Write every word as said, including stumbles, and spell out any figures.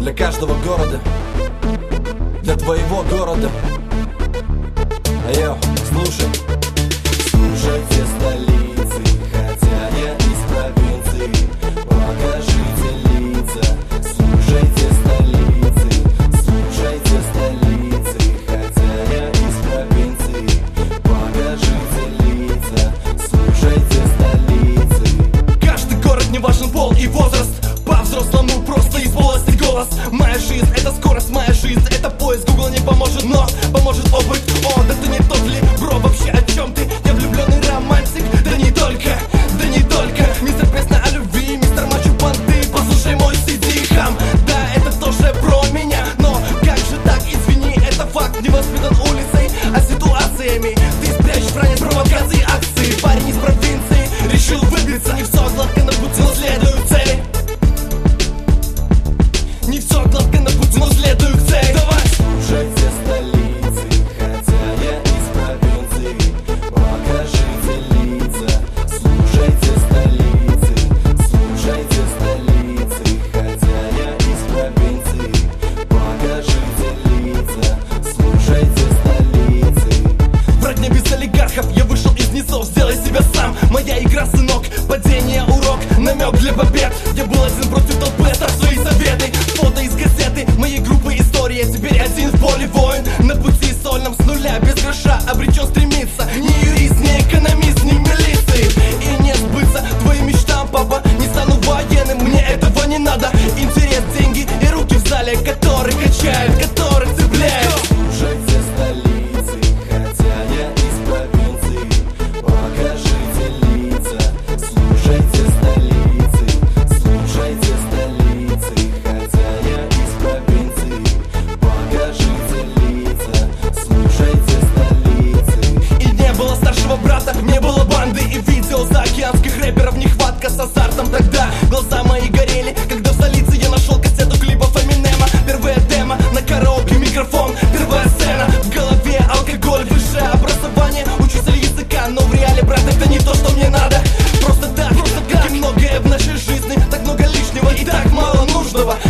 Для каждого города, для твоего города. Айо, слушай. Слушайте столицы, хотя я из провинции. Покажите лица. Слушайте столицы, слушайте столицы, хотя я из провинции. Покажите лица, слушайте столицы. Каждый город, не важен пол и возраст. По-взрослому просто исполнить голос. Моя жизнь — это скорость, моя жизнь — это поиск. Google не поможет, но поможет опыт. О, да ты не тот ли, бро, вообще о чем ты? Я влюбленный романтик, да не только, да не только. Мистер песня о любви, мистер мачо понты. Послушай мой си ди хам, да, это тоже про меня. Но как же так, извини, это факт. Не воспитан улицей, а ситуациями. Ты спрячешь ранец провокации, акции. Парень из провинции решил выбиться. Не все гладко на пути, но следую цели. Не все гладко на пути, но следую к цели. Давай! Слушайте столицы, хотя я из провинции. Покажите лица. Слушайте столицы, слушайте столицы, хотя я из провинции. Покажите лица, слушайте столицы. Брать не без олигархов, я вышел из низов. Сделай себя сам, моя игра, сынок. Падение, урок, намек для побед. Я был один против толпы, оставь свои советы. Фото из газеты, моей группы история. Теперь один в поле воин, на пути сольном с нуля, без гроша обречен стремиться. Не юрист, не экономист, не милиции. И не сбыться твоим мечтам, папа. Не стану военным, мне этого не надо. Интерес, деньги и руки в зале, которые качают, которые цепляют. Слушайте столицы, хотя я из провинции. Покажите лица. Слушайте столицы, слушайте столицы, хотя я из провинции. Покажите лица, слушайте столицы. И не было старшего брата, не было банды и видео заокеанских рэперов. Нехватка с азартом тогда. Глаза мои горели, когда в столице я нашел кассету клипов Эминема. Первая демо, на караоке микрофон. Первая сцена, в голове алкоголь. Высшее образование, учитель языка. Но в реале, брат, это не то, что мне надо. Просто так, просто так. И многое в нашей жизни, так много лишнего и так мало нужного.